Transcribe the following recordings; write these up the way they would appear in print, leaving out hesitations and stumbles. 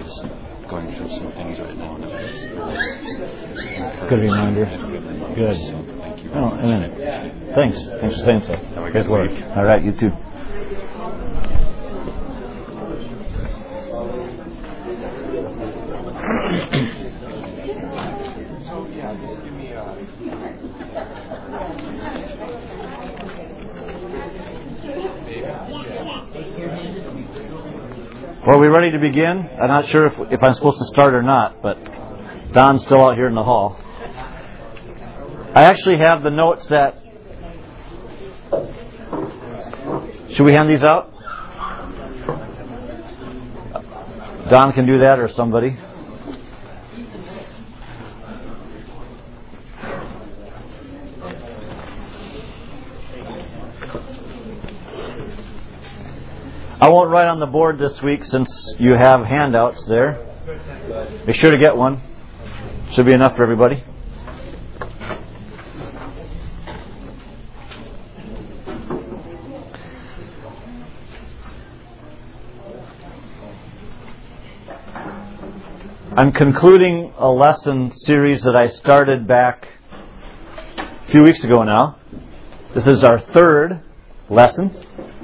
just going through some things right now. Good reminder. Good. So, thank you. Oh, a minute. Thanks for saying so. Have a Good good work. week. All right, you too. Well, are we ready to begin? I'm not sure if I'm supposed to start or not, but Don's still out here in the hall. I actually have the notes that... Should we hand these out? Don can do that, or somebody. I won't write on the board this week since you have handouts there. Be sure to get one. Should be enough for everybody. I'm concluding a lesson series that I started back a few weeks ago now. This is our third lesson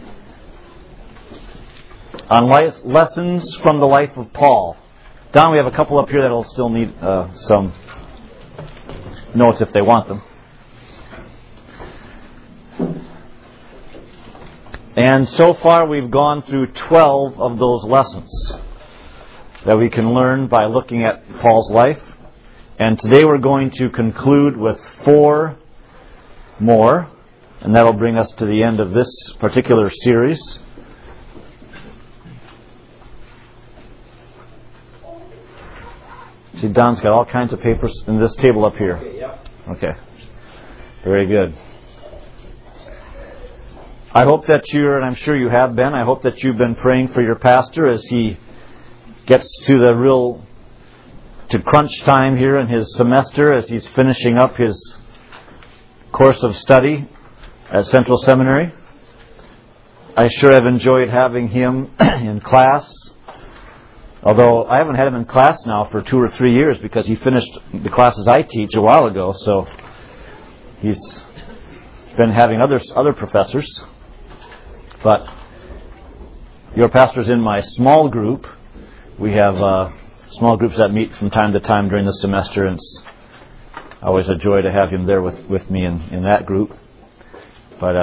on lessons from the life of Paul. Don, we have a couple up here that will still need some notes if they want them. And so far we've gone through 12 of those lessons that we can learn by looking at Paul's life. And today we're going to conclude with 4 more, and that'll bring us to the end of this particular series. See, Don's got all kinds of papers in this table up here. Okay. Very good. I hope that and I'm sure you have been, I hope that you've been praying for your pastor as he gets to crunch time here in his semester, as he's finishing up his course of study at Central Seminary. I sure have enjoyed having him in class. Although I haven't had him in class now for 2 or 3 years because he finished the classes I teach a while ago. So he's been having other professors. But your pastor's in my small group. We have small groups that meet from time to time during the semester, and it's always a joy to have him there with me in that group. But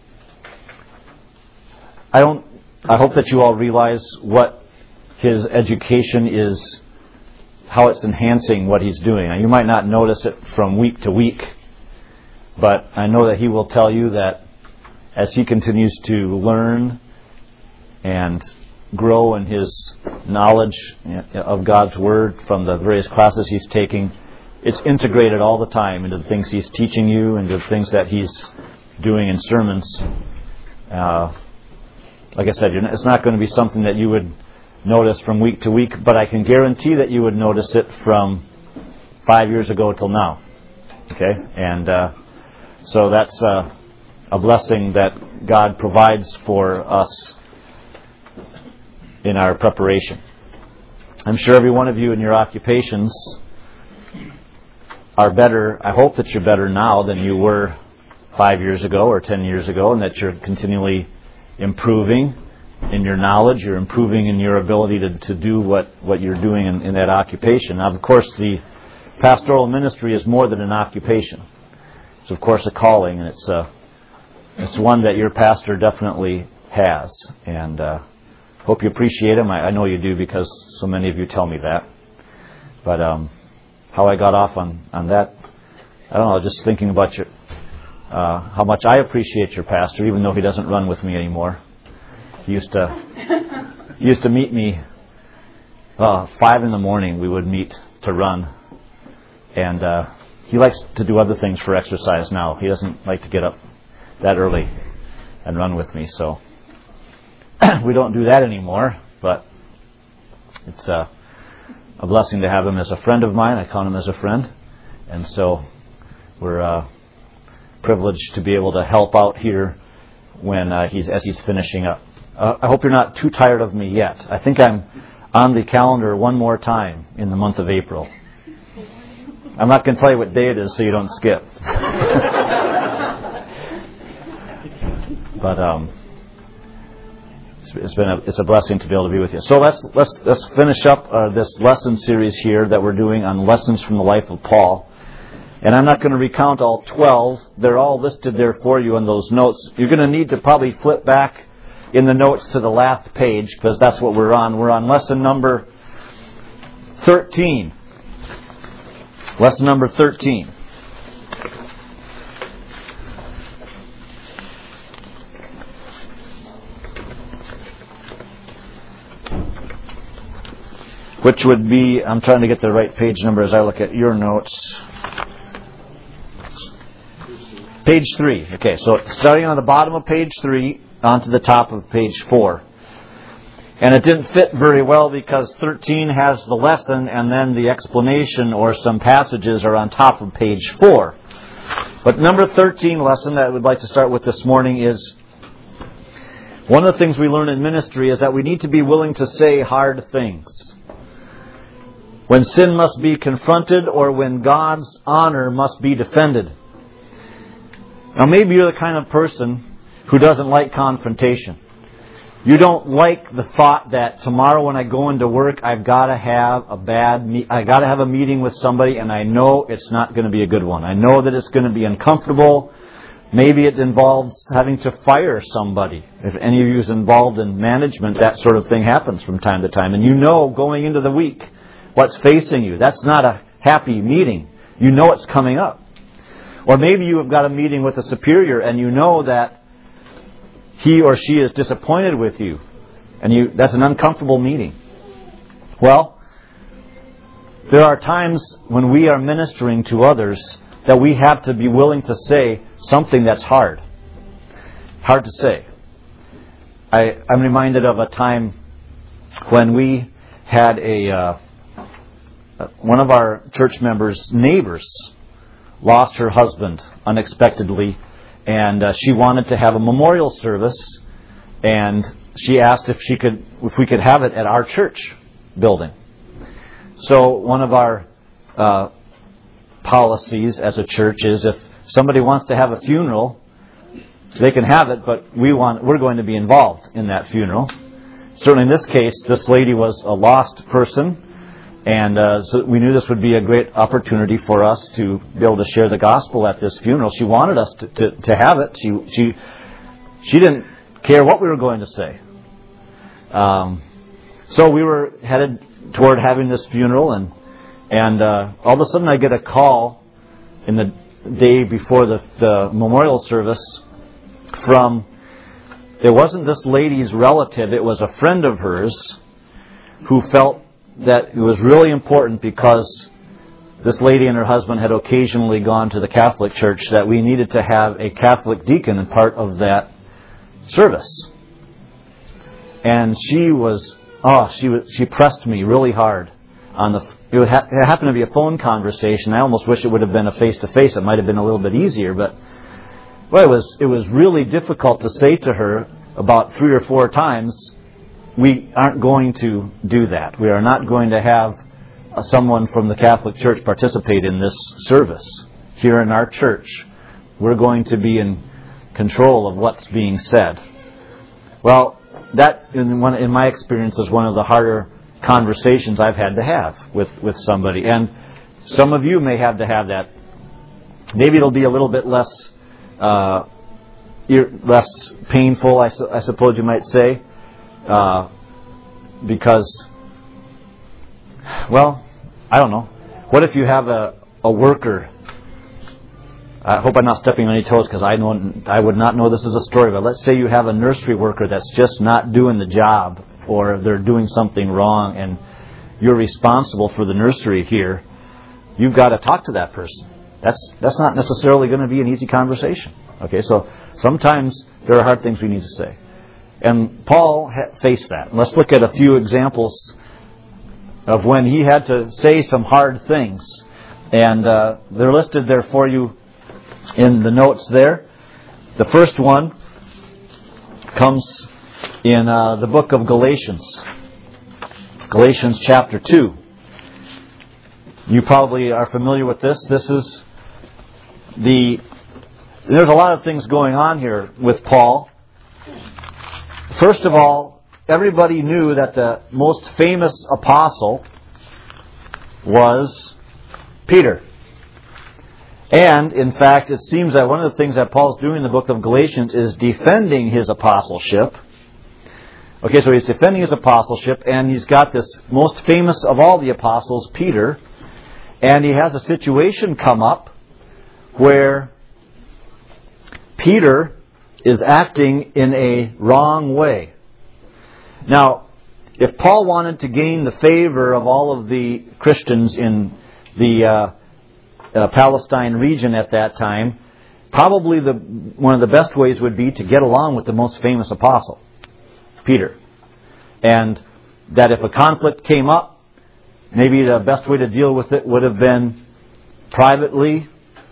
I hope that you all realize what his education is, how it's enhancing what he's doing. Now, you might not notice it from week to week, but I know that he will tell you that as he continues to learn and grow in his knowledge of God's Word from the various classes he's taking, it's integrated all the time into the things he's teaching you and the things that he's doing in sermons. Like I said, it's not going to be something that you would notice from week to week, but I can guarantee that you would notice it from 5 years ago till now. Okay? And so that's a blessing that God provides for us in our preparation. I'm sure every one of you in your occupations are better. I hope that you're better now than you were 5 years ago or 10 years ago, and that you're continually improving in your knowledge, you're improving in your ability to do what you're doing in that occupation. Now, of course, the pastoral ministry is more than an occupation. It's, of course, a calling, and it's one that your pastor definitely has. And hope you appreciate him. I know you do because so many of you tell me that. But how I got off on that, I don't know, just thinking about how much I appreciate your pastor, even though he doesn't run with me anymore. He used to meet me 5 a.m. we would meet to run, and he likes to do other things for exercise now. He doesn't like to get up that early and run with me, so we don't do that anymore. But it's a blessing to have him as a friend of mine. I count him as a friend, and so we're privileged to be able to help out here when he's finishing up. I hope you're not too tired of me yet. I think I'm on the calendar one more time in the month of April. I'm not going to tell you what day it is so you don't skip. But it's a blessing to be able to be with you. So let's finish up this lesson series here that we're doing on lessons from the life of Paul. And I'm not going to recount all 12. They're all listed there for you in those notes. You're going to need to probably flip back in the notes to the last page because that's what we're on. We're on lesson number 13. Lesson number 13. Which would be, I'm trying to get the right page number as I look at your notes. Page 3. Okay, so starting on the bottom of page 3 onto the top of page 4. And it didn't fit very well because 13 has the lesson and then the explanation or some passages are on top of page 4. But number 13 lesson that I would like to start with this morning is one of the things we learn in ministry is that we need to be willing to say hard things. When sin must be confronted or when God's honor must be defended. Now maybe you're the kind of person who doesn't like confrontation. You don't like the thought that tomorrow when I go into work I've got to have a meeting with somebody and I know it's not going to be a good one. I know that it's going to be uncomfortable. Maybe it involves having to fire somebody. If any of you is involved in management, that sort of thing happens from time to time. And you know going into the week what's facing you. That's not a happy meeting. You know it's coming up. Or maybe you have got a meeting with a superior and you know that he or she is disappointed with you. And that's an uncomfortable meeting. Well, there are times when we are ministering to others that we have to be willing to say something that's hard. Hard to say. I'm reminded of a time when we had one of our church members' neighbors lost her husband unexpectedly, and she wanted to have a memorial service, and she asked if we could have it at our church building. So one of our policies as a church is if somebody wants to have a funeral, they can have it, but we're going to be involved in that funeral. Certainly in this case, this lady was a lost person. And so we knew this would be a great opportunity for us to be able to share the gospel at this funeral. She wanted us to have it. She didn't care what we were going to say. So we were headed toward having this funeral, and all of a sudden I get a call in the day before the memorial service from, it wasn't this lady's relative, it was a friend of hers who felt that it was really important because this lady and her husband had occasionally gone to the Catholic Church that we needed to have a Catholic deacon in part of that service. And she pressed me really hard on it happened to be a phone conversation. I almost wish it would have been a face-to-face. It might have been a little bit easier, but it was really difficult to say to her about 3 or 4 times, we aren't going to do that. We are not going to have someone from the Catholic Church participate in this service here in our church. We're going to be in control of what's being said. Well, that, in my experience, is one of the harder conversations I've had to have with somebody. And some of you may have to have that. Maybe it'll be a little bit less painful, I suppose you might say. Because, well, I don't know. What if you have a worker? I hope I'm not stepping on any toes because I would not know this is a story. But let's say you have a nursery worker that's just not doing the job, or they're doing something wrong, and you're responsible for the nursery here. You've got to talk to that person. That's not necessarily going to be an easy conversation. Okay, so sometimes there are hard things we need to say. And Paul faced that. Let's look at a few examples of when he had to say some hard things. And they're listed there for you in the notes there. The first one comes in the book of Galatians. Galatians chapter 2. You probably are familiar with this. There's a lot of things going on here with Paul. First of all, everybody knew that the most famous apostle was Peter. And, in fact, it seems that one of the things that Paul's doing in the book of Galatians is defending his apostleship. Okay, so he's defending his apostleship, and he's got this most famous of all the apostles, Peter, and he has a situation come up where Peter is acting in a wrong way. Now, if Paul wanted to gain the favor of all of the Christians in the Palestine region at that time, probably one of the best ways would be to get along with the most famous apostle, Peter. And that if a conflict came up, maybe the best way to deal with it would have been privately,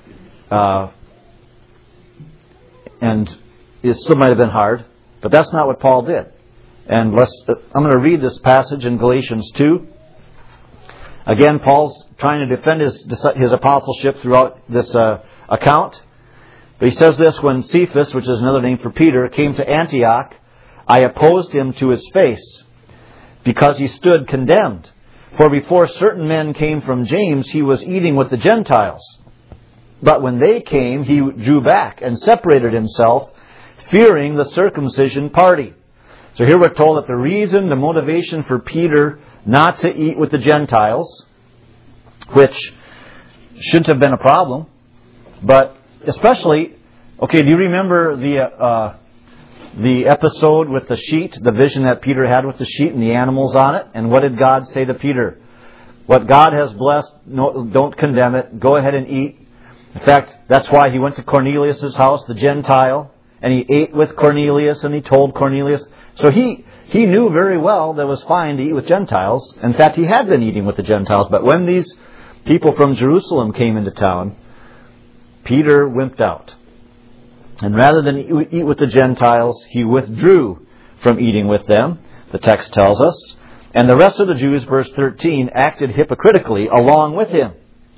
and it still might have been hard, but that's not what Paul did. And I'm going to read this passage in Galatians 2. Again, Paul's trying to defend his apostleship throughout this account. But he says this: when Cephas, which is another name for Peter, came to Antioch, I opposed him to his face, because he stood condemned. For before certain men came from James, he was eating with the Gentiles. But when they came, he drew back and separated himself, fearing the circumcision party. So here we're told that the motivation for Peter not to eat with the Gentiles, which shouldn't have been a problem, but especially, okay, do you remember the episode with the sheet, the vision that Peter had with the sheet and the animals on it? And what did God say to Peter? What God has blessed, don't condemn it. Go ahead and eat. In fact, that's why he went to Cornelius' house, the Gentile, and he ate with Cornelius, and he told Cornelius. So he knew very well that it was fine to eat with Gentiles. In fact, he had been eating with the Gentiles. But when these people from Jerusalem came into town, Peter wimped out. And rather than eat with the Gentiles, he withdrew from eating with them, the text tells us. And the rest of the Jews, verse 13, acted hypocritically along with him,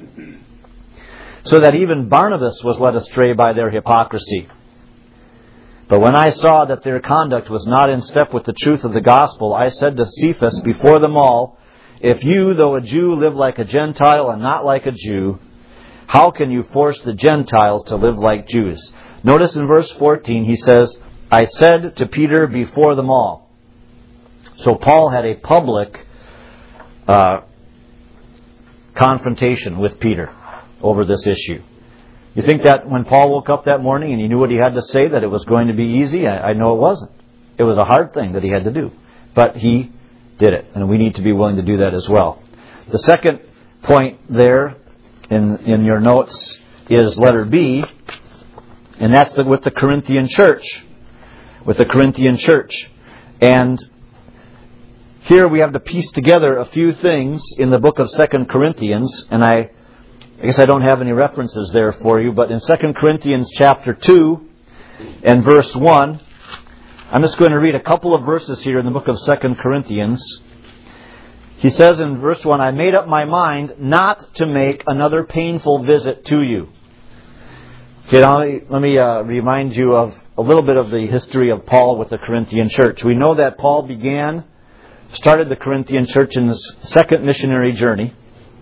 so that even Barnabas was led astray by their hypocrisy. But when I saw that their conduct was not in step with the truth of the gospel, I said to Cephas before them all, if you, though a Jew, live like a Gentile and not like a Jew, how can you force the Gentiles to live like Jews? Notice in verse 14 he says, I said to Peter before them all. So Paul had a public confrontation with Peter over this issue. You think that when Paul woke up that morning and he knew what he had to say, that it was going to be easy? I know it wasn't. It was a hard thing that he had to do. But he did it, and we need to be willing to do that as well. The second point there in your notes is letter B, and that's with the Corinthian church. With the Corinthian church. And here we have to piece together a few things in the book of 2 Corinthians, and I guess I don't have any references there for you, but in 2 Corinthians chapter 2 and verse 1, I'm just going to read a couple of verses here in the book of 2 Corinthians. He says in verse 1, I made up my mind not to make another painful visit to you. Okay, now let me remind you of a little bit of the history of Paul with the Corinthian church. We know that Paul started the Corinthian church in his second missionary journey.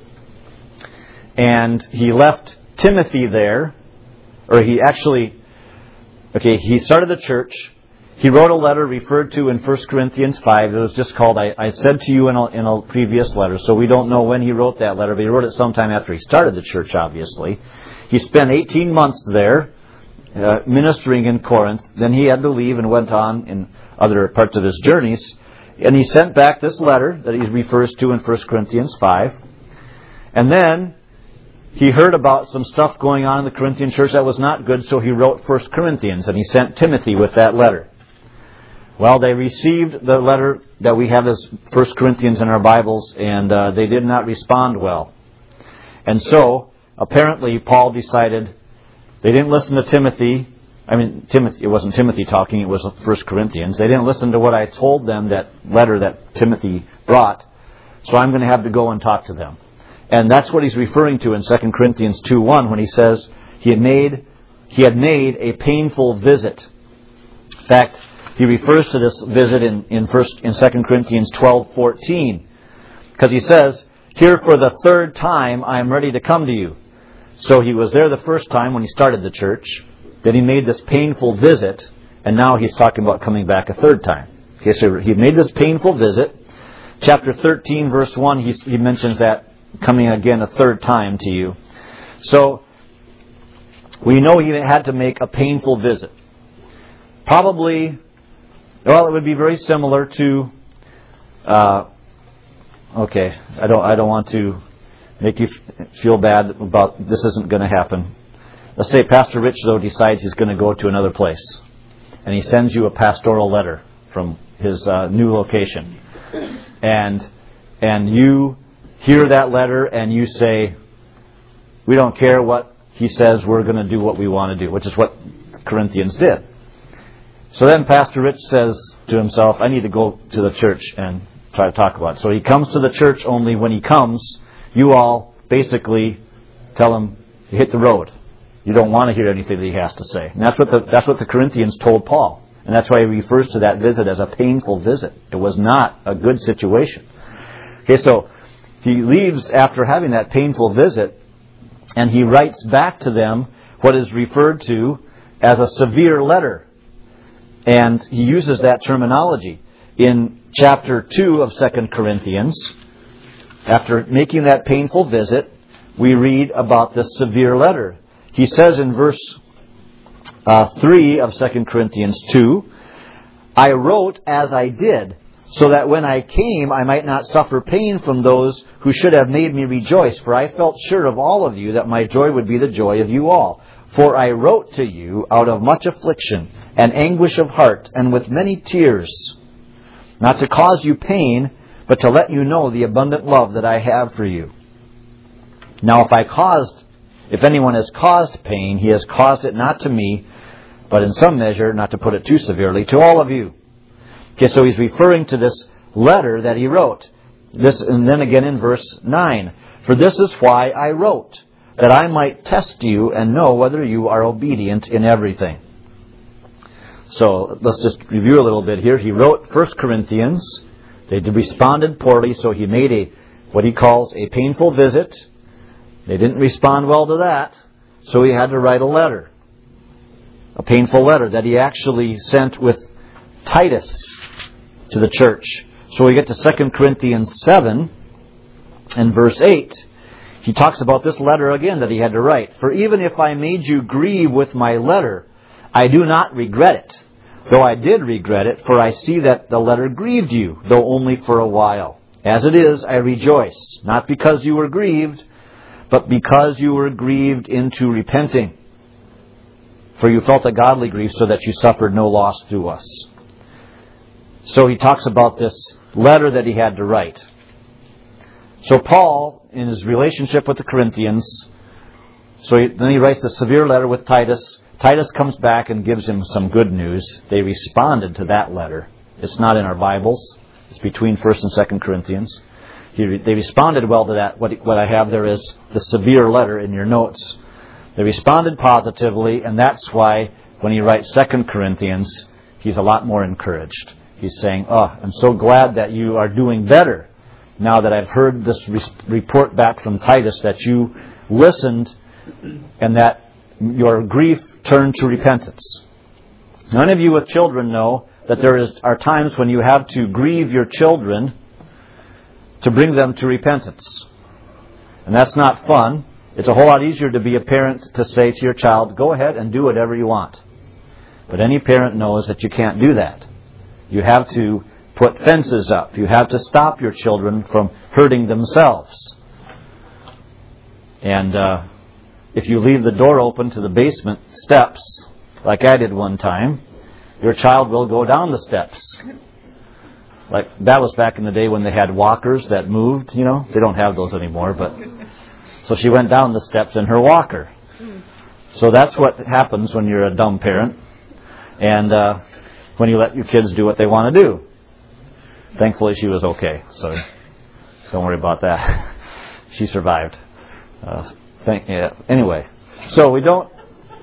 And he left Timothy there, or he started the church. He wrote a letter referred to in 1 Corinthians 5. It was just called, I said to you in a previous letter. So we don't know when he wrote that letter, but he wrote it sometime after he started the church, obviously. He spent 18 months there ministering in Corinth. Then he had to leave and went on in other parts of his journeys. And he sent back this letter that he refers to in 1 Corinthians 5. And then he heard about some stuff going on in the Corinthian church that was not good, so he wrote 1 Corinthians, and he sent Timothy with that letter. Well, they received the letter that we have as 1 Corinthians in our Bibles, and they did not respond well. And so, apparently, Paul decided they didn't listen to Timothy. It wasn't Timothy talking, it was 1 Corinthians. They didn't listen to what I told them, that letter that Timothy brought. so I'm going to have to go and talk to them. And that's what he's referring to in 2 Corinthians 2:1 when he says he had made a painful visit. In fact, he refers to this visit in 2 Corinthians 12:14, because he says, "Here for the third time I am ready to come to you." So he was there the first time when he started the church. Then he made this painful visit, and now he's talking about coming back a third time. Okay, so he made this painful visit. Chapter 13, verse 1, he mentions that coming again a third time to you. So we know he had to make a painful visit. Probably, well, it would be very similar to. Okay, I don't want to make you feel bad about this. Isn't going to happen. Let's say Pastor Rich, though, decides he's going to go to another place, and he sends you a pastoral letter from his new location, and you hear that letter and you say, "We don't care what he says. We're going to do what we want to do," which is what the Corinthians did. So then Pastor Rich says to himself, "I need to go to the church and try to talk about it." So he comes to the church, only when he comes, you all basically tell him to hit the road. You don't want to hear anything that he has to say. And that's what the Corinthians told Paul. And that's why he refers to that visit as a painful visit. It was not a good situation. Okay, so he leaves after having that painful visit, and he writes back to them what is referred to as a severe letter. And he uses that terminology. In chapter 2 of 2 Corinthians, after making that painful visit, we read about this severe letter. He says in verse 3 of 2 Corinthians 2, "I wrote as I did, so that when I came I might not suffer pain from those who should have made me rejoice. For I felt sure of all of you that my joy would be the joy of you all. For I wrote to you out of much affliction and anguish of heart and with many tears, not to cause you pain, but to let you know the abundant love that I have for you. Now if anyone has caused pain, he has caused it not to me, but in some measure, not to put it too severely, to all of you." Okay, so he's referring to this letter that he wrote. This, and then again in verse 9, "For this is why I wrote, that I might test you and know whether you are obedient in everything." So let's just review a little bit here. He wrote 1 Corinthians. They responded poorly, so he made what he calls a painful visit. They didn't respond well to that, so he had to write a letter. A painful letter that he actually sent with Titus to the church. So we get to 2 Corinthians 7 and verse 8. He talks about this letter again that he had to write. "For even if I made you grieve with my letter, I do not regret it. Though I did regret it, for I see that the letter grieved you, though only for a while. As it is, I rejoice, not because you were grieved, but because you were grieved into repenting. For you felt a godly grief, so that you suffered no loss through us." So he talks about this letter that he had to write. So Paul, in his relationship with the Corinthians, then he writes a severe letter with Titus. Titus comes back and gives him some good news. They responded to that letter. It's not in our Bibles. It's between 1 and 2 Corinthians. They responded well to that. What I have there is the severe letter in your notes. They responded positively, and that's why when he writes 2 Corinthians, he's a lot more encouraged. He's saying, "I'm so glad that you are doing better now that I've heard this report back from Titus that you listened and that your grief turned to repentance." None of you with children know that there are times when you have to grieve your children to bring them to repentance. And that's not fun. It's a whole lot easier to be a parent to say to your child, "Go ahead and do whatever you want." But any parent knows that you can't do that. You have to put fences up. You have to stop your children from hurting themselves. And if you leave the door open to the basement steps, like I did one time, your child will go down the steps. Like, that was back in the day when they had walkers that moved, They don't have those anymore, but... So she went down the steps in her walker. So that's what happens when you're a dumb parent. And when you let your kids do what they want to do. Thankfully, she was okay. So Don't worry about that. She survived. Anyway, so we don't.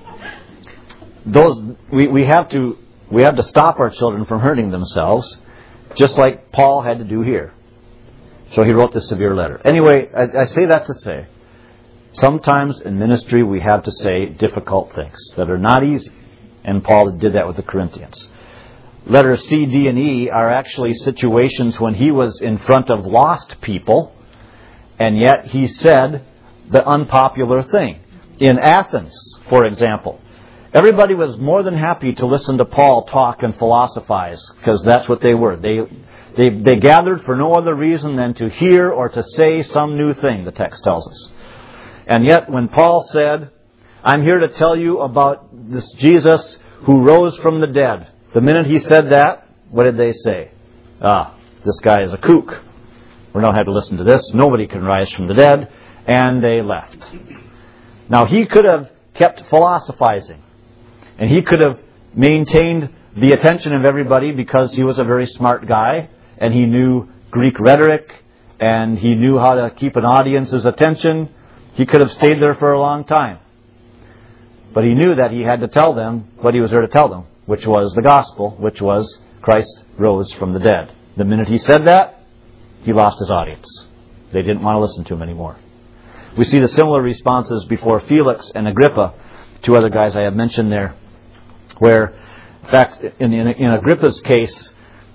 We have to stop our children from hurting themselves, just like Paul had to do here. So he wrote this severe letter. Anyway, I say that to say, sometimes in ministry we have to say difficult things that are not easy, and Paul did that with the Corinthians. Letters C, D, and E are actually situations when he was in front of lost people, and yet he said the unpopular thing. In Athens, for example, everybody was more than happy to listen to Paul talk and philosophize, because that's what they were. They gathered for no other reason than to hear or to say some new thing, the text tells us. And yet when Paul said, I'm here to tell you about this Jesus who rose from the dead, the minute he said that, what did they say? This guy is a kook. We don't have to listen to this. Nobody can rise from the dead. And they left. Now he could have kept philosophizing. And he could have maintained the attention of everybody because he was a very smart guy. And he knew Greek rhetoric. And he knew how to keep an audience's attention. He could have stayed there for a long time. But he knew that he had to tell them what he was there to tell them, which was the gospel, which was Christ rose from the dead. The minute he said that, he lost his audience. They didn't want to listen to him anymore. We see the similar responses before Felix and Agrippa, two other guys I have mentioned there, where, in fact, in Agrippa's case,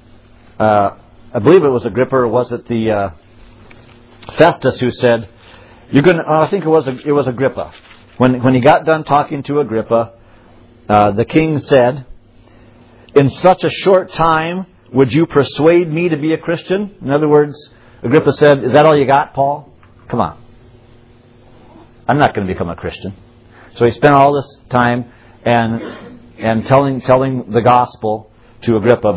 I believe it was Agrippa, or was it the Festus who said, I think it was Agrippa. When he got done talking to Agrippa, the king said, in such a short time, would you persuade me to be a Christian? In other words, Agrippa said, is that all you got, Paul? Come on. I'm not going to become a Christian. So he spent all this time and telling the gospel to Agrippa,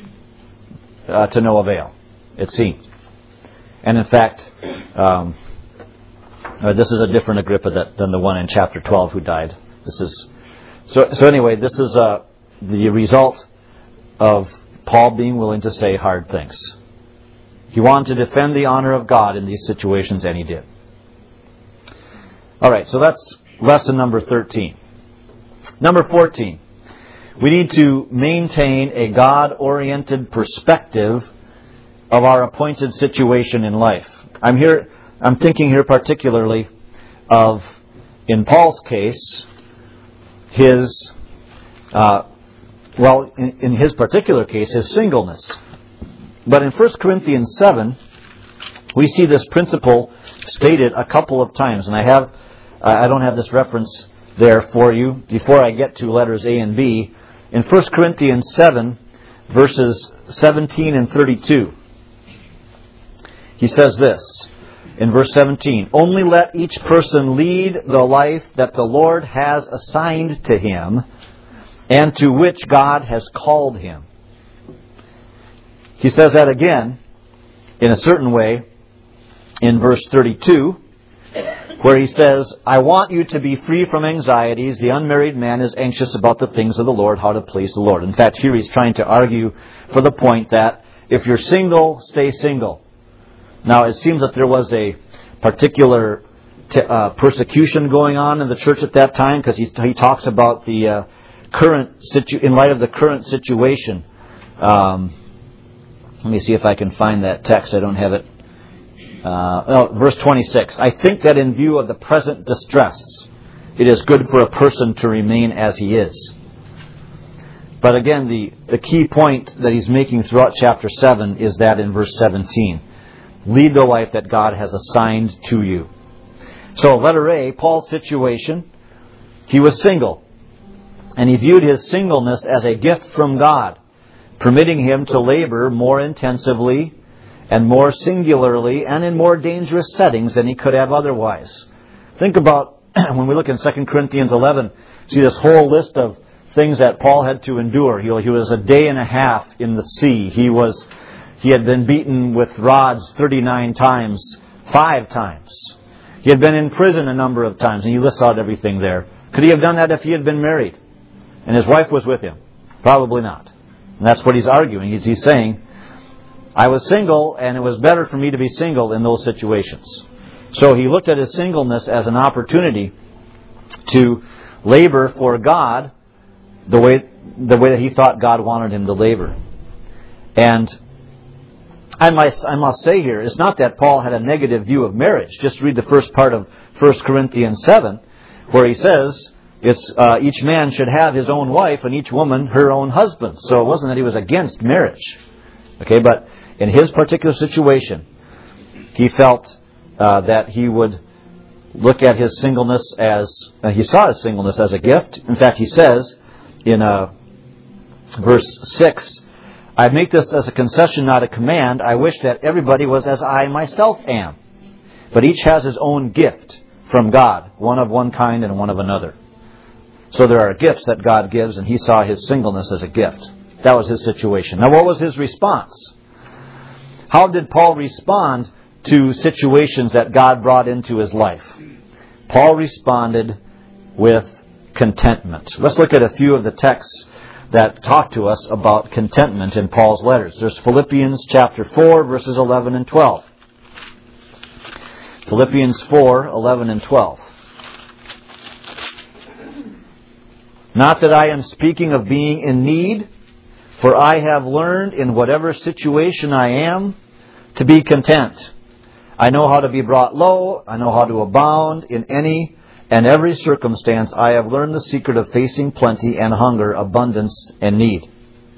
but to no avail, it seemed. And in fact, this is a different Agrippa than the one in chapter 12 who died. So anyway, this is the result of Paul being willing to say hard things. He wanted to defend the honor of God in these situations, and he did. All right, so that's lesson number 13. Number 14. We need to maintain a God-oriented perspective of our appointed situation in life. I'm thinking here particularly of, in Paul's case, his, in his particular case, his singleness. But in 1 Corinthians 7, we see this principle stated a couple of times. And I don't have this reference there for you before I get to letters A and B. In 1 Corinthians 7, verses 17 and 32, he says this, in verse 17, only let each person lead the life that the Lord has assigned to him and to which God has called him. He says that again, in a certain way, in verse 32, where he says, I want you to be free from anxieties. The unmarried man is anxious about the things of the Lord, how to please the Lord. In fact, here he's trying to argue for the point that if you're single, stay single. Now, it seems that there was a particular persecution going on in the church at that time, because he talks about the in light of the current situation. Let me see if I can find that text. I don't have it. Verse 26. I think that in view of the present distress, it is good for a person to remain as he is. But again, the key point that he's making throughout chapter 7 is that in verse 17. Lead the life that God has assigned to you. So, letter A, Paul's situation. He was single. And he viewed his singleness as a gift from God, permitting him to labor more intensively and more singularly and in more dangerous settings than he could have otherwise. Think about, when we look in 2 Corinthians 11, see this whole list of things that Paul had to endure. He was a day and a half in the sea. He had been beaten with rods 39 times, 5 times. He had been in prison a number of times, and he lists out everything there. Could he have done that if he had been married and his wife was with him? Probably not. And that's what he's arguing. He's saying, I was single, and it was better for me to be single in those situations. So he looked at his singleness as an opportunity to labor for God the way that he thought God wanted him to labor. And I must say here, it's not that Paul had a negative view of marriage. Just read the first part of 1 Corinthians 7, where he says it's each man should have his own wife and each woman her own husband. So it wasn't that he was against marriage. Okay, but in his particular situation, he felt that he would look at his singleness as, he saw his singleness as a gift. In fact, he says in verse 6, I make this as a concession, not a command. I wish that everybody was as I myself am. But each has his own gift from God, one of one kind and one of another. So there are gifts that God gives, and he saw his singleness as a gift. That was his situation. Now, what was his response? How did Paul respond to situations that God brought into his life? Paul responded with contentment. Let's look at a few of the texts that talk to us about contentment in Paul's letters. There's Philippians chapter 4, verses 11 and 12. Philippians 4, 11 and 12. Not that I am speaking of being in need, for I have learned in whatever situation I am to be content. I know how to be brought low. I know how to abound in any and every circumstance. I have learned the secret of facing plenty and hunger, abundance and need.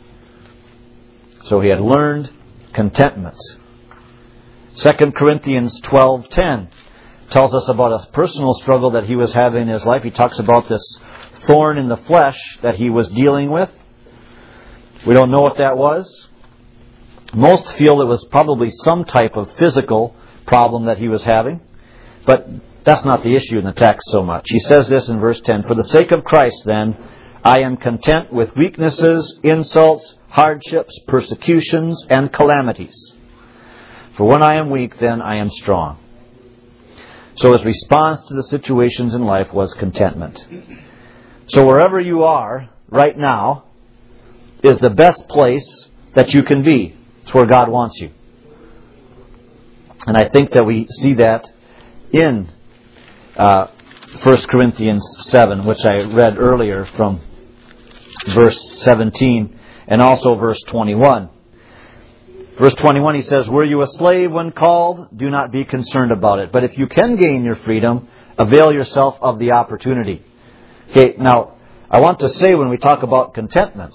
So he had learned contentment. 2 Corinthians 12:10 tells us about a personal struggle that he was having in his life. He talks about this thorn in the flesh that he was dealing with. We don't know what that was. Most feel it was probably some type of physical problem that he was having. But that's not the issue in the text so much. He says this in verse 10, For the sake of Christ, then, I am content with weaknesses, insults, hardships, persecutions, and calamities. For when I am weak, then I am strong. So his response to the situations in life was contentment. So wherever you are right now is the best place that you can be. It's where God wants you. And I think that we see that in 1 Corinthians 7, which I read earlier from verse 17 and also verse 21. Verse 21, he says, Were you a slave when called? Do not be concerned about it. But if you can gain your freedom, avail yourself of the opportunity. Okay, now, I want to say when we talk about contentment,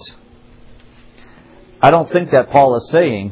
I don't think that Paul is saying,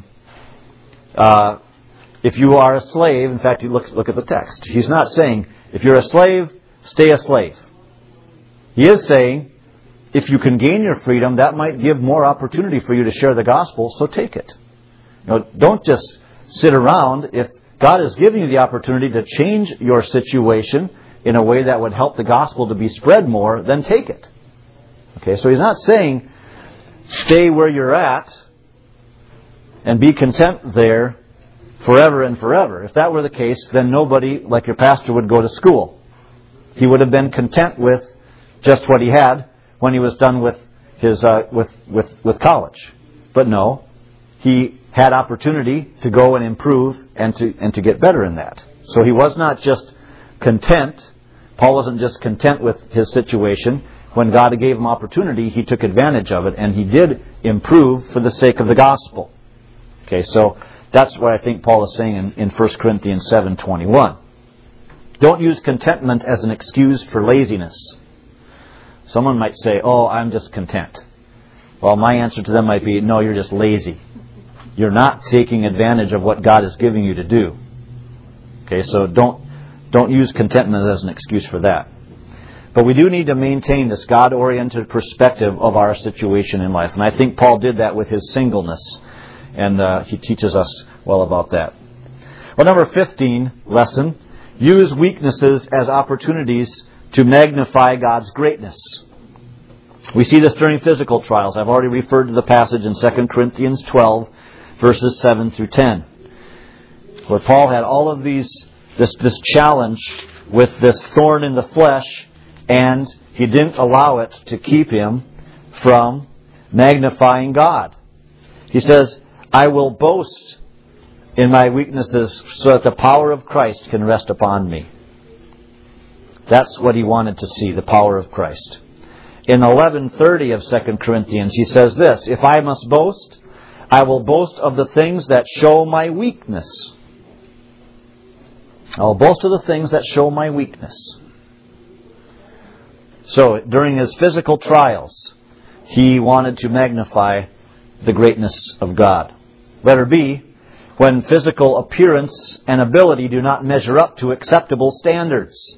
if you are a slave, in fact, you look at the text. He's not saying, if you're a slave, stay a slave. He is saying, if you can gain your freedom, that might give more opportunity for you to share the gospel, so take it. Don't just sit around. If God is giving you the opportunity to change your situation in a way that would help the gospel to be spread more, then take it. Okay, so he's not saying stay where you're at and be content there forever and forever. If that were the case, then nobody, like your pastor, would go to school. He would have been content with just what he had when he was done with his with college. But no, he had opportunity to go and improve and to get better in that. So he was not just content. Paul wasn't just content with his situation. When God gave him opportunity, he took advantage of it, and he did improve for the sake of the gospel. Okay, so that's what I think Paul is saying in 1 Corinthians 7:21. Don't use contentment as an excuse for laziness. Someone might say, oh, I'm just content. Well, my answer to them might be, no, you're just lazy. You're not taking advantage of what God is giving you to do. Okay, so don't use contentment as an excuse for that. But we do need to maintain this God-oriented perspective of our situation in life. And I think Paul did that with his singleness. And he teaches us well about that. Well, number 15 lesson, use weaknesses as opportunities to magnify God's greatness. We see this during physical trials. I've already referred to the passage in 2 Corinthians 12, verses 7 through 10, where Paul had all of this challenge with this thorn in the flesh, and he didn't allow it to keep him from magnifying God. He says, I will boast in my weaknesses so that the power of Christ can rest upon me. That's what he wanted to see, the power of Christ. In 11:30 of 2 Corinthians, he says this, if I must boast, I will boast of the things that show my weakness. I will boast of the things that show my weakness. So, during his physical trials, he wanted to magnify the greatness of God. Letter B, when physical appearance and ability do not measure up to acceptable standards.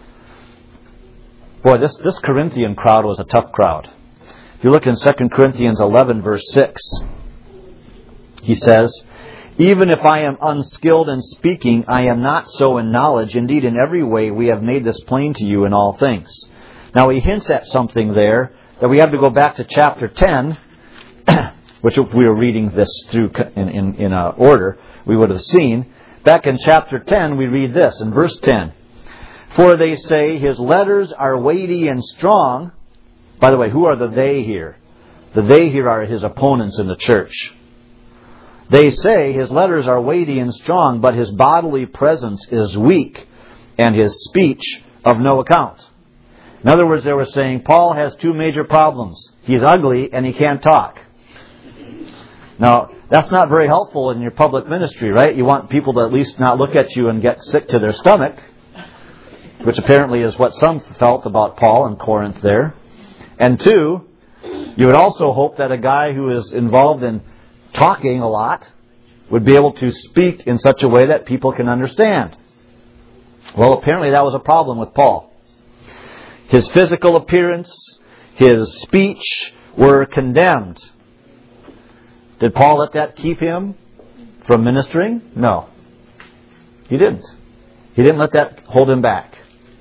Boy, this Corinthian crowd was a tough crowd. If you look in 2 Corinthians 11, verse 6, he says, even if I am unskilled in speaking, I am not so in knowledge. Indeed, in every way we have made this plain to you in all things. Now he hints at something there that we have to go back to chapter 10, which if we were reading this through in order, we would have seen. Back in chapter 10, we read this in verse 10. For they say his letters are weighty and strong. By the way, who are the they here? The they here are his opponents in the church. They say his letters are weighty and strong, but his bodily presence is weak, and his speech of no account. In other words, they were saying Paul has two major problems. He's ugly and he can't talk. Now, that's not very helpful in your public ministry, right? You want people to at least not look at you and get sick to their stomach, which apparently is what some felt about Paul in Corinth there. And two, you would also hope that a guy who is involved in talking a lot would be able to speak in such a way that people can understand. Well, apparently that was a problem with Paul. His physical appearance, his speech were condemned. Did Paul let that keep him from ministering? No. He didn't. He didn't let that hold him back.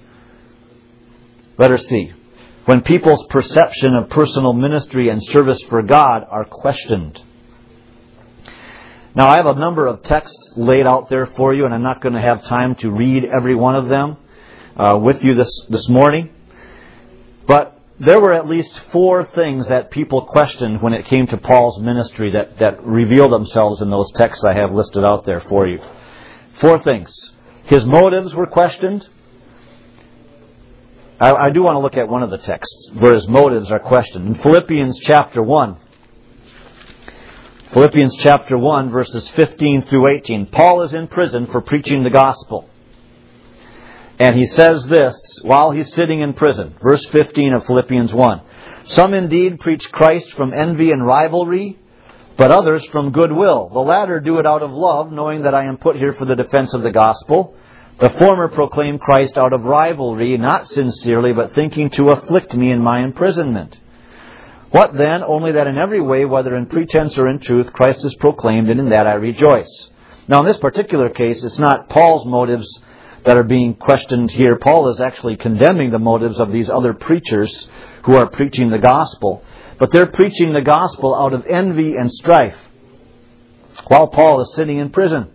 Letter C. When people's perception of personal ministry and service for God are questioned. Now, I have a number of texts laid out there for you, and I'm not going to have time to read every one of them with you this morning. But there were at least 4 things that people questioned when it came to Paul's ministry that revealed themselves in those texts I have listed out there for you. 4 things. His motives were questioned. I do want to look at one of the texts where his motives are questioned. In Philippians chapter 1, verses 15 through 18. Paul is in prison for preaching the gospel. And he says this while he's sitting in prison. Verse 15 of Philippians 1. Some indeed preach Christ from envy and rivalry, but others from goodwill. The latter do it out of love, knowing that I am put here for the defense of the gospel. The former proclaim Christ out of rivalry, not sincerely, but thinking to afflict me in my imprisonment. What then? Only that in every way, whether in pretense or in truth, Christ is proclaimed, and in that I rejoice. Now, in this particular case, it's not Paul's motives that are being questioned here. Paul is actually condemning the motives of these other preachers who are preaching the gospel. But they're preaching the gospel out of envy and strife while Paul is sitting in prison.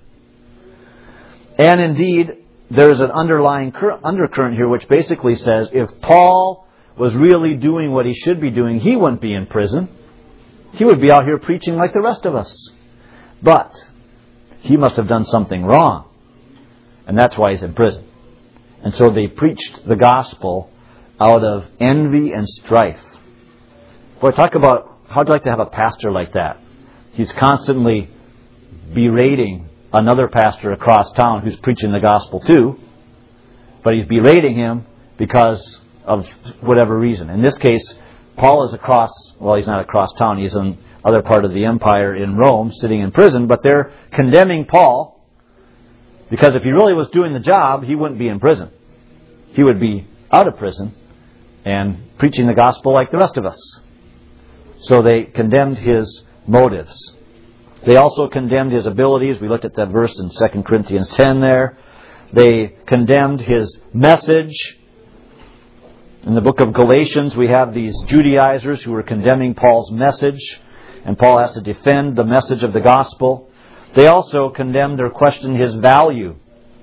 And indeed, there's an underlying undercurrent here which basically says if Paul was really doing what he should be doing, he wouldn't be in prison. He would be out here preaching like the rest of us. But he must have done something wrong. And that's why he's in prison. And so they preached the gospel out of envy and strife. Boy, talk about, how'd you like to have a pastor like that? He's constantly berating another pastor across town who's preaching the gospel too. But he's berating him because of whatever reason. In this case, Paul is he's not across town. He's in other part of the empire in Rome, sitting in prison. But they're condemning Paul because if he really was doing the job, he wouldn't be in prison. He would be out of prison and preaching the gospel like the rest of us. So they condemned his motives. They also condemned his abilities. We looked at that verse in 2 Corinthians 10 there. They condemned his message. In the book of Galatians, we have these Judaizers who were condemning Paul's message, and Paul has to defend the message of the gospel. They also condemned or questioned his value.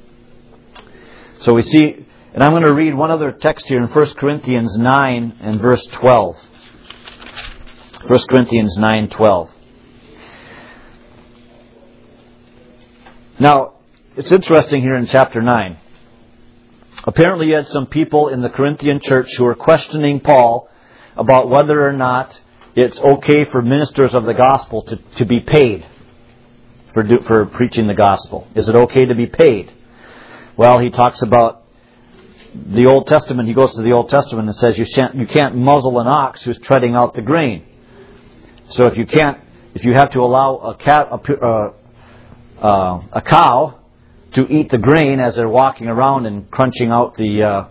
So we see, and I'm going to read one other text here in 1 Corinthians 9 and verse 12. 1 Corinthians 9:12. Now, it's interesting here in chapter 9. Apparently you had some people in the Corinthian church who were questioning Paul about whether or not it's okay for ministers of the gospel to be paid for preaching the gospel. Is it okay to be paid? Well, he talks about the Old Testament. He goes to the Old Testament and says you can't muzzle an ox who's treading out the grain. So if you have to allow a cow to eat the grain as they're walking around and crunching out the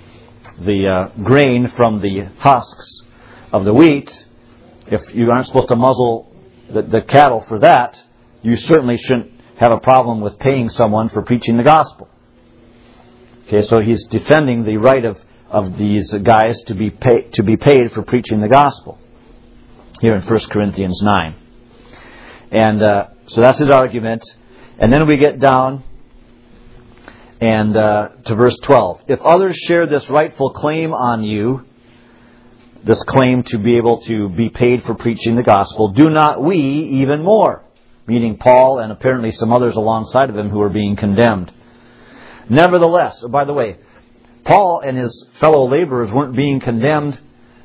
grain from the husks of the wheat, if you aren't supposed to muzzle the cattle for that, you certainly shouldn't have a problem with paying someone for preaching the gospel. Okay, so he's defending the right of these guys to be paid for preaching the gospel here in 1 Corinthians 9. And so that's his argument. And then we get down and to verse 12. If others share this rightful claim on you, this claim to be able to be paid for preaching the gospel, do not we even more? Meaning Paul and apparently some others alongside of him who are being condemned. Nevertheless, by the way, Paul and his fellow laborers weren't being condemned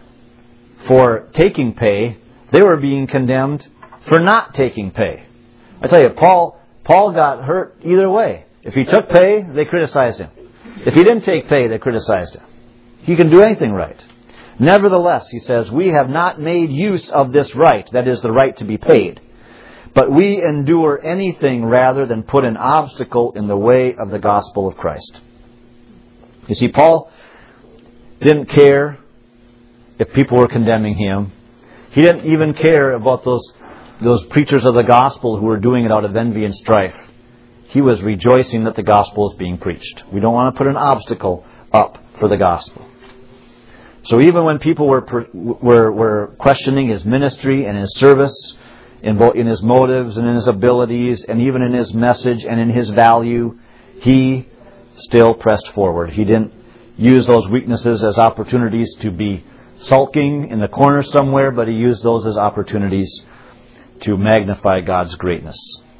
for taking pay. They were being condemned for not taking pay. I tell you, Paul got hurt either way. If he took pay, they criticized him. If he didn't take pay, they criticized him. He can do anything right. Nevertheless, he says, we have not made use of this right, that is, the right to be paid. But we endure anything rather than put an obstacle in the way of the gospel of Christ. You see, Paul didn't care if people were condemning him. He didn't even care about those preachers of the gospel who were doing it out of envy and strife. He was rejoicing that the gospel is being preached. We don't want to put an obstacle up for the gospel. So even when people were questioning his ministry and his service, in his motives and in his abilities and even in his message and in his value, he still pressed forward. He didn't use those weaknesses as opportunities to be sulking in the corner somewhere, but he used those as opportunities to magnify God's greatness.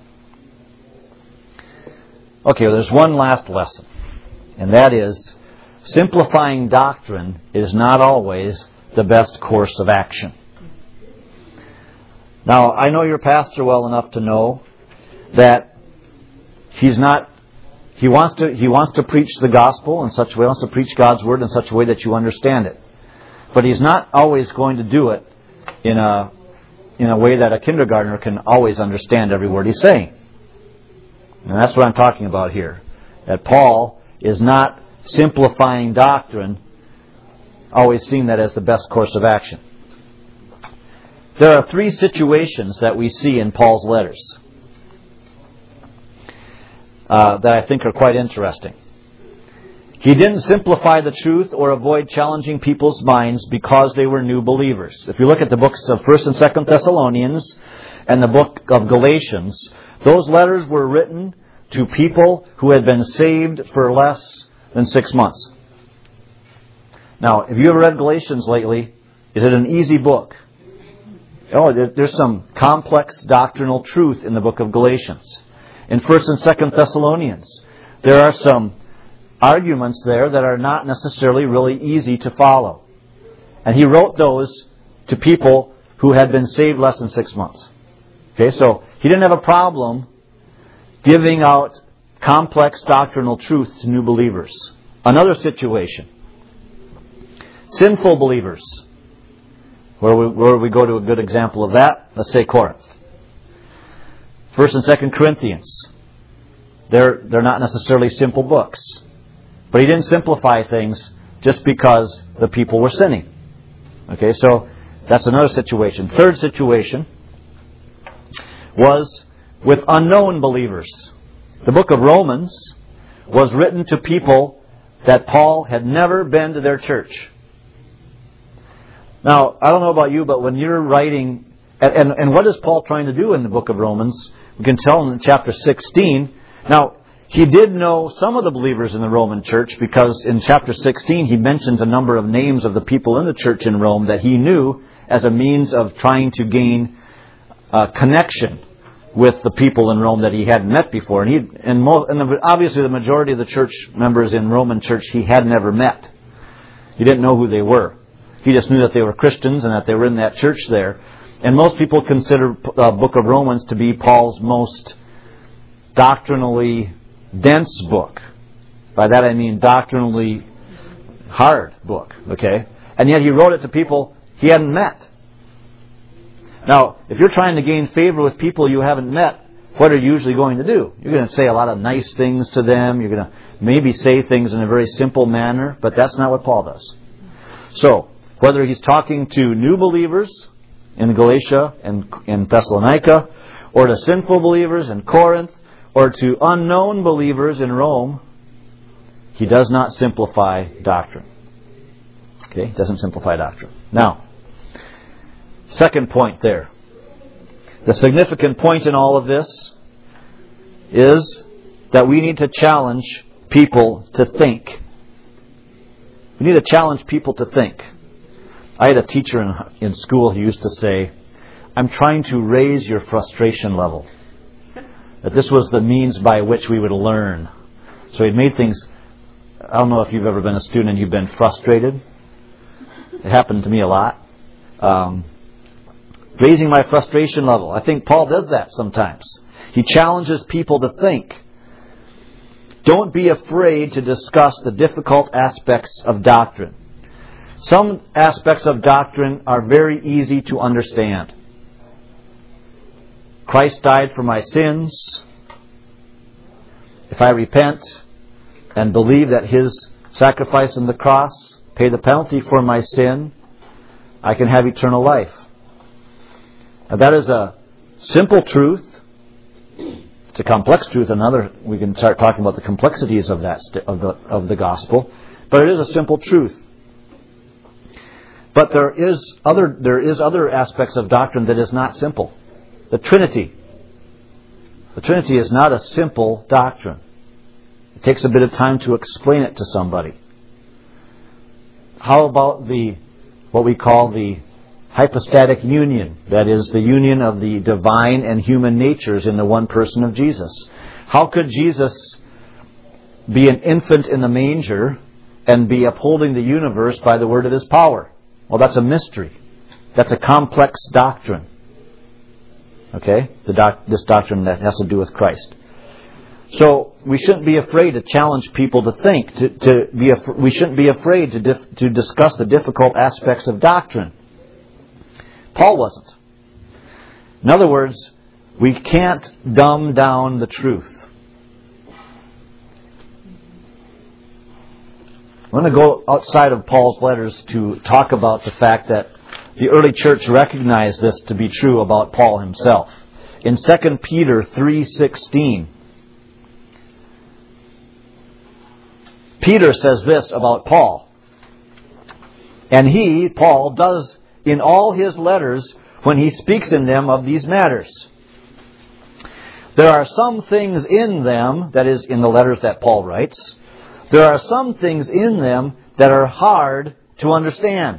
Okay, there's one last lesson, and that is simplifying doctrine is not always the best course of action. Now, I know your pastor well enough to know that he wants to preach the gospel in such a way, he wants to preach God's word in such a way that you understand it. But he's not always going to do it in a way that a kindergartner can always understand every word he's saying. And that's what I'm talking about here. That Paul is not simplifying doctrine, always seeing that as the best course of action. There are three situations that we see in Paul's letters that I think are quite interesting. He didn't simplify the truth or avoid challenging people's minds because they were new believers. If you look at the books of 1st and 2nd Thessalonians and the book of Galatians, those letters were written to people who had been saved for less than 6 months. Now, have you ever read Galatians lately? Is it an easy book? Oh, there's some complex doctrinal truth in the book of Galatians. In 1st and 2nd Thessalonians, there are some arguments there that are not necessarily really easy to follow. And he wrote those to people who had been saved less than 6 months. Okay, so he didn't have a problem giving out complex doctrinal truth to new believers. Another situation. Sinful believers. Where we go to a good example of that, let's say Corinth. 1st and 2nd Corinthians. They're not necessarily simple books. But he didn't simplify things just because the people were sinning. Okay, so that's another situation. Third situation was with unknown believers. The book of Romans was written to people that Paul had never been to their church. Now, I don't know about you, but when you're writing, and what is Paul trying to do in the book of Romans? We can tell in chapter 16. Now, he did know some of the believers in the Roman church because in chapter 16 he mentions a number of names of the people in the church in Rome that he knew as a means of trying to gain connection with the people in Rome that he hadn't met before. Obviously the majority of the church members in Roman church he had never met. He didn't know who they were. He just knew that they were Christians and that they were in that church there. And most people consider the book of Romans to be Paul's most doctrinally dense book. By that I mean doctrinally hard book. Okay? And yet he wrote it to people he hadn't met. Now, if you're trying to gain favor with people you haven't met, what are you usually going to do? You're going to say a lot of nice things to them. You're going to maybe say things in a very simple manner, but that's not what Paul does. So, whether he's talking to new believers in Galatia and in Thessalonica, or to sinful believers in Corinth, or to unknown believers in Rome, he does not simplify doctrine. Okay? He doesn't simplify doctrine. Now, second point there. The significant point in all of this is that we need to challenge people to think. We need to challenge people to think. I had a teacher in school who used to say, I'm trying to raise your frustration level. That this was the means by which we would learn. So he made things, I don't know if you've ever been a student and you've been frustrated. It happened to me a lot. Raising my frustration level. I think Paul does that sometimes. He challenges people to think. Don't be afraid to discuss the difficult aspects of doctrine. Some aspects of doctrine are very easy to understand. Christ died for my sins. If I repent and believe that His sacrifice on the cross paid the penalty for my sin, I can have eternal life. Now that is a simple truth. It's a complex truth. We can start talking about the complexities of that of the gospel, but it is a simple truth. But there is other aspects of doctrine that is not simple. The Trinity. The Trinity is not a simple doctrine. It takes a bit of time to explain it to somebody. How about what we call the hypostatic union? That is the union of the divine and human natures in the one person of Jesus. How could Jesus be an infant in the manger and be upholding the universe by the word of His power? Well, that's a mystery. That's a complex doctrine. Okay? This doctrine that has to do with Christ. So, we shouldn't be afraid to challenge people to think. We shouldn't be afraid to discuss the difficult aspects of doctrine. Paul wasn't. In other words, we can't dumb down the truth. I'm going to go outside of Paul's letters to talk about the fact that the early church recognized this to be true about Paul himself. In 2 Peter 3:16, Peter says this about Paul. And he, Paul, does in all his letters when he speaks in them of these matters. There are some things in them, that is, in the letters that Paul writes, there are some things in them that are hard to understand.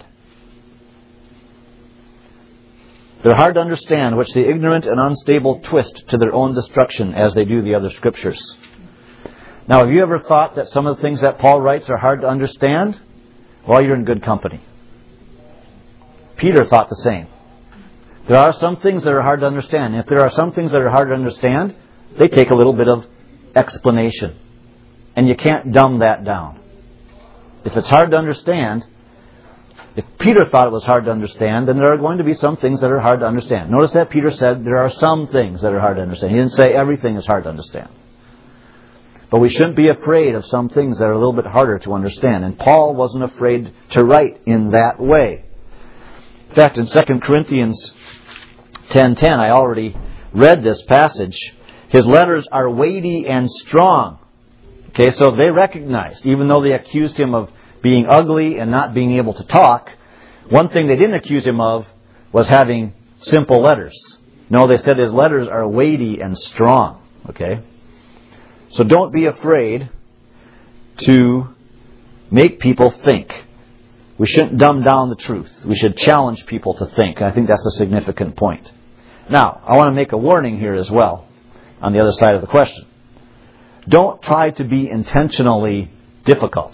They're hard to understand, which the ignorant and unstable twist to their own destruction as they do the other scriptures. Now, have you ever thought that some of the things that Paul writes are hard to understand? Well, you're in good company. Peter thought the same. There are some things that are hard to understand. And if there are some things that are hard to understand, they take a little bit of explanation. And you can't dumb that down. If it's hard to understand, if Peter thought it was hard to understand, then there are going to be some things that are hard to understand. Notice that Peter said there are some things that are hard to understand. He didn't say everything is hard to understand. But we shouldn't be afraid of some things that are a little bit harder to understand. And Paul wasn't afraid to write in that way. In fact, in 2 Corinthians 10:10, I already read this passage. His letters are weighty and strong. Okay, so they recognized, even though they accused him of being ugly and not being able to talk, one thing they didn't accuse him of was having simple letters. No, they said his letters are weighty and strong. Okay? So don't be afraid to make people think. We shouldn't dumb down the truth. We should challenge people to think. I think that's a significant point. Now, I want to make a warning here as well on the other side of the question. Don't try to be intentionally difficult.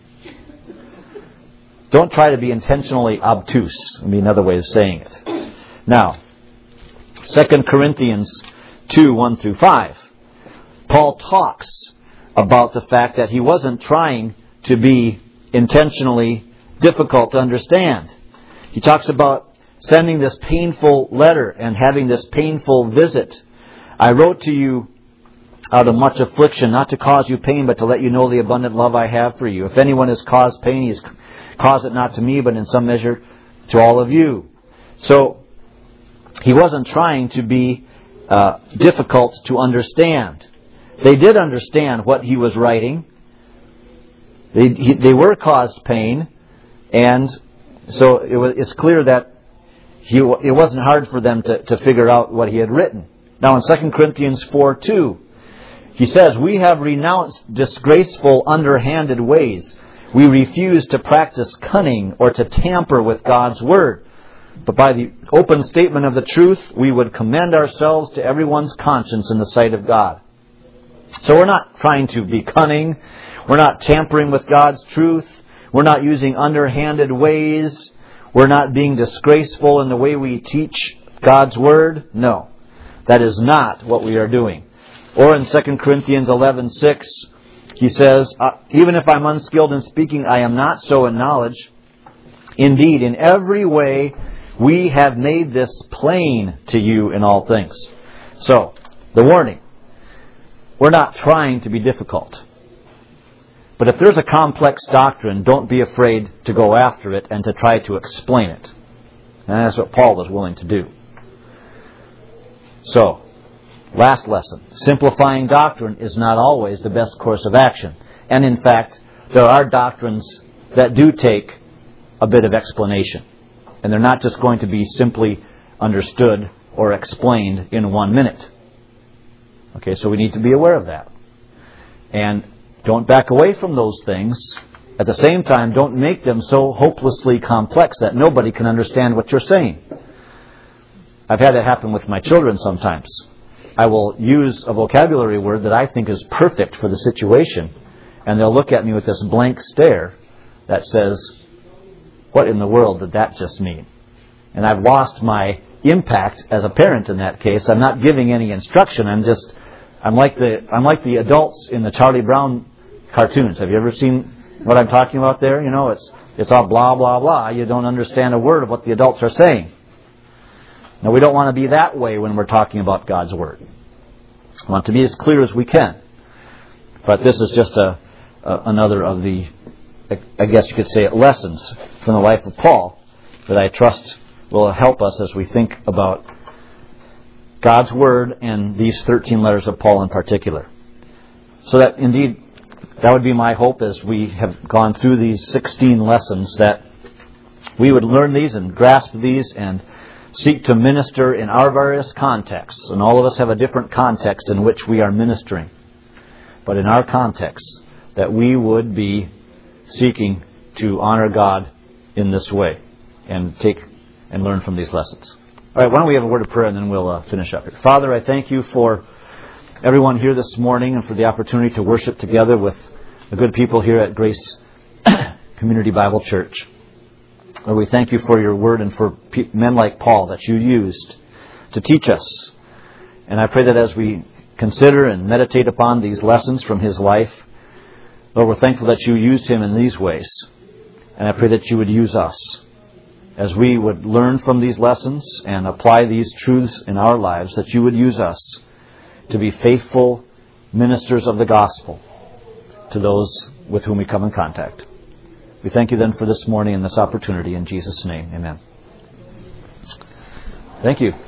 Don't try to be intentionally obtuse, would be another way of saying it. Now, 2 Corinthians 2, 1 through 5. Paul talks about the fact that he wasn't trying to be intentionally difficult to understand. He talks about sending this painful letter and having this painful visit. I wrote to you out of much affliction, not to cause you pain, but to let you know the abundant love I have for you. If anyone has caused pain, he has caused it not to me, but in some measure to all of you. So, he wasn't trying to be difficult to understand. They did understand what he was writing. They were caused pain, and so it's clear that it wasn't hard for them to figure out what he had written. Now in 2 Corinthians 4:2, he says, "We have renounced disgraceful, underhanded ways. We refuse to practice cunning or to tamper with God's Word. But by the open statement of the truth, we would commend ourselves to everyone's conscience in the sight of God." So we're not trying to be cunning. We're not tampering with God's truth. We're not using underhanded ways. We're not being disgraceful in the way we teach God's Word. No, that is not what we are doing. Or in 2 Corinthians 11:6, he says, "Even if I'm unskilled in speaking, I am not so in knowledge. Indeed, in every way, we have made this plain to you in all things." So, the warning. We're not trying to be difficult. But if there's a complex doctrine, don't be afraid to go after it and to try to explain it. And that's what Paul was willing to do. So, last lesson. Simplifying doctrine is not always the best course of action. And in fact, there are doctrines that do take a bit of explanation. And they're not just going to be simply understood or explained in 1 minute. Okay, so we need to be aware of that. And don't back away from those things. At the same time, don't make them so hopelessly complex that nobody can understand what you're saying. I've had that happen with my children sometimes. I will use a vocabulary word that I think is perfect for the situation, and they'll look at me with this blank stare that says, "What in the world did that just mean?" And I've lost my impact as a parent in that case. I'm not giving any instruction. I'm like the adults in the Charlie Brown cartoons. Have you ever seen what I'm talking about there? You know, it's all blah, blah, blah. You don't understand a word of what the adults are saying. Now, we don't want to be that way when we're talking about God's Word. We want to be as clear as we can. But this is just another of the, I guess you could say, lessons from the life of Paul that I trust will help us as we think about God's Word and these 13 letters of Paul in particular. So that indeed, that would be my hope as we have gone through these 16 lessons, that we would learn these and grasp these and seek to minister in our various contexts. And all of us have a different context in which we are ministering. But in our context, that we would be seeking to honor God in this way and take and learn from these lessons. All right, why don't we have a word of prayer and then we'll finish up here. Father, I thank you for everyone here this morning and for the opportunity to worship together with the good people here at Grace Community Bible Church. Lord, we thank you for your word and for men like Paul that you used to teach us. And I pray that as we consider and meditate upon these lessons from his life, Lord, we're thankful that you used him in these ways. And I pray that you would use us as we would learn from these lessons and apply these truths in our lives, that you would use us to be faithful ministers of the gospel to those with whom we come in contact. We thank you then for this morning and this opportunity. In Jesus' name, amen. Thank you.